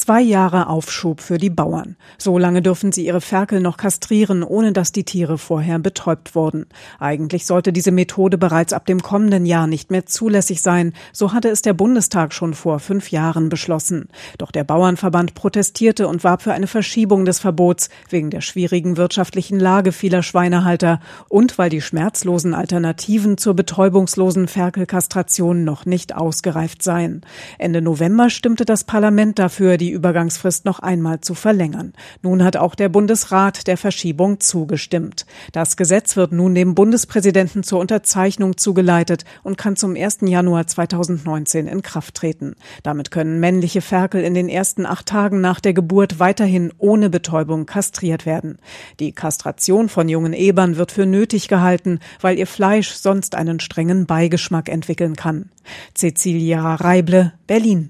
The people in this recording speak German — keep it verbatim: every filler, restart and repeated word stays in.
Zwei Jahre Aufschub für die Bauern. So lange dürfen sie ihre Ferkel noch kastrieren, ohne dass die Tiere vorher betäubt wurden. Eigentlich sollte diese Methode bereits ab dem kommenden Jahr nicht mehr zulässig sein. So hatte es der Bundestag schon vor fünf Jahren beschlossen. Doch der Bauernverband protestierte und warb für eine Verschiebung des Verbots wegen der schwierigen wirtschaftlichen Lage vieler Schweinehalter und weil die schmerzlosen Alternativen zur betäubungslosen Ferkelkastration noch nicht ausgereift seien. Ende November stimmte das Parlament dafür, die Übergangsfrist noch einmal zu verlängern. Nun hat auch der Bundesrat der Verschiebung zugestimmt. Das Gesetz wird nun dem Bundespräsidenten zur Unterzeichnung zugeleitet und kann zum ersten Januar zweitausendneunzehn in Kraft treten. Damit können männliche Ferkel in den ersten acht Tagen nach der Geburt weiterhin ohne Betäubung kastriert werden. Die Kastration von jungen Ebern wird für nötig gehalten, weil ihr Fleisch sonst einen strengen Beigeschmack entwickeln kann. Cecilia Reible, Berlin.